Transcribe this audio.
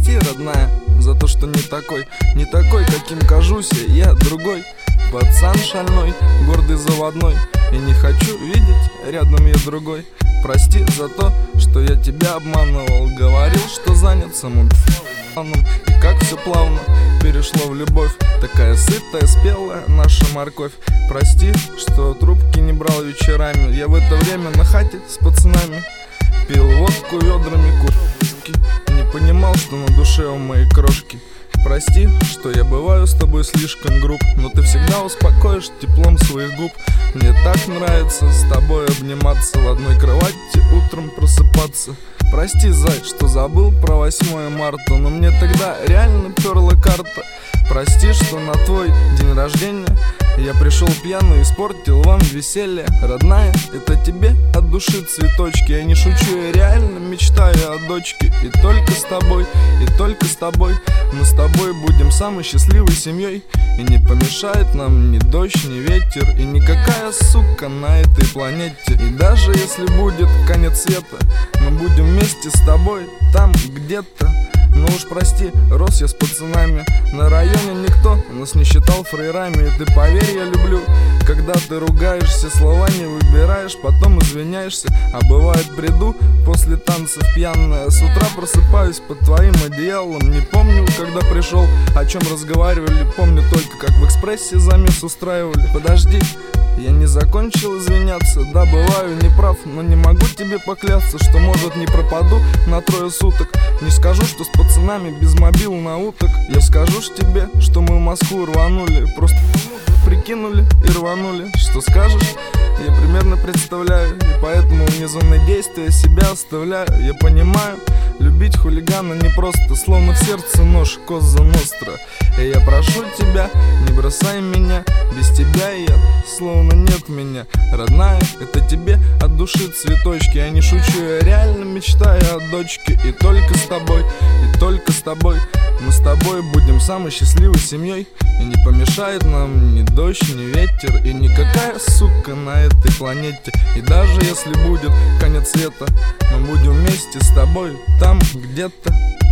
прости, родная, за то, что не такой, каким кажусь я другой. Пацан шальной, гордый заводной, и не хочу видеть рядом я другой. Прости за то, что я тебя обманывал, говорил, что занят самым планом. И как все плавно перешло в любовь, такая сытая, спелая наша морковь. Прости, что трубки не брал вечерами, я в это время на хате с пацанами пил водку ведрами, курки, и не понимал, что на душе у моей крошки. Прости, что я бываю с тобой слишком груб, но ты всегда успокоишь теплом своих губ. Мне так нравится с тобой обниматься, в одной кровати утром просыпаться. Прости, зай, что забыл про 8 марта, но мне тогда реально перла карта. Прости, что на твой день рождения я пришел пьяный и испортил вам веселье. Родная, это тебе от души цветочки, я не шучу, я реально мечтаю о дочке. И только с тобой мы с тобой будем самой счастливой семьей. И не помешает нам ни дождь, ни ветер, и никакая сука на этой планете. И даже если будет конец света, мы будем вместе с тобой там где-то. Ну уж прости, рос я с пацанами, на районе никто нас не считал фрейрами. И ты поверь, я люблю, когда ты ругаешься, слова не выбираешь, потом извиняешься. А бывает, приду после танцев пьяная, с утра просыпаюсь под твоим одеялом. Не помню, когда пришел, о чем разговаривали, помню только, как в экспрессе замес устраивали. Подожди, я не закончил извиняться, да, бываю неправ, но не могу тебе поклясться, что, может, не пропаду на 3 суток. Не скажу, что с пацанами без мобил на уток. Я скажу ж тебе, что мы в Москву рванули, просто прикинули и рванули. Что скажешь, я примерно представляю, и поэтому вне зоны действия себя оставляю. Я понимаю, любить хулигана непросто, словно в сердце нож, коза ностра. И я прошу тебя, не бросай меня, без тебя я словно нет меня. Родная, это тебе от души цветочки, я не шучу, я реально мечтаю о дочке. И только с тобой мы с тобой будем самой счастливой семьей. И не помешает нам ни дождь, ни ветер, и никакая сука на этой планете. И даже если будет конец света, мы будем вместе с тобой там где-то.